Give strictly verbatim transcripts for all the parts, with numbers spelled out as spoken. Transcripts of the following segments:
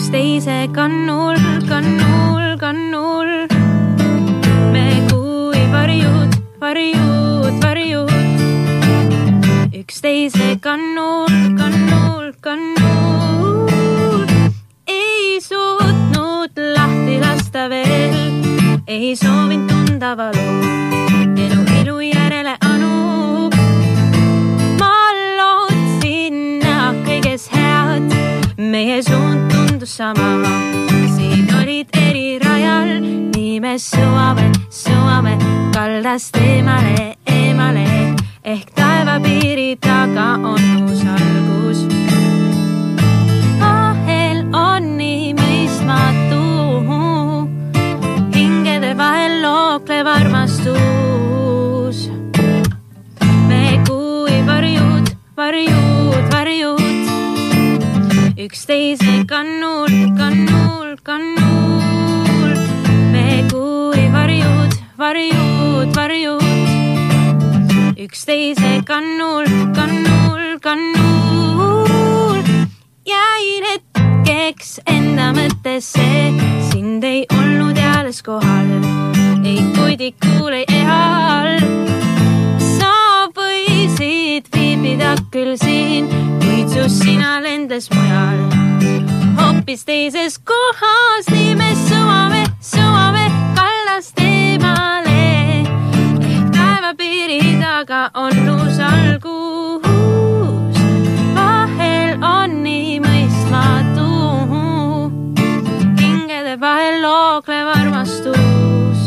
üksteise kannul, kannul, kannul. Me kui varjud, varjud, varjud. Üksteise kannul, kannul, kannul. Ei suutnud lahti lasta veel, ei soovin tunda valu. Elu ilu järele anub. Ma lootsin näha kõiges head, meie suund tundus sama. Siin olid eri rajal, nii me suame, suame kaldast eemale, eemale. Ehk taeva piiri taga on uus algus. Vahel on nii mõistmatu, hingede vahel looklev armastus. Me kui varjud, varjud, varjud. Üksteise kannul, kannul, kannul. Me kui varjud, varjud, varjud. Üksteise kannul, kannul, kannul. Jäin hetkeks enda mõttesse, sind ei olnud jääles kohal. Ei kuidikul, ei ehal. Sa võisid viibida küll siin, kuid su sina lendes mujal. Hoopis teises kohas, nii me suame, suame kallast eemale. Piiri taga on uus algus. Vahel on nii mõistmatu, hingede vahel looklev armastus.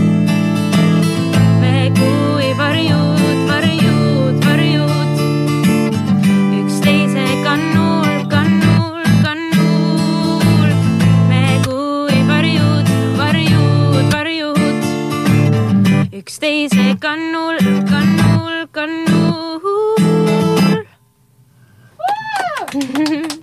Me kui varjud, varjud, varjud. Üksteise kannul, kannul, kannul. Me kui varjud, varjud, varjud. Üksteise kannul, kannul, kannul.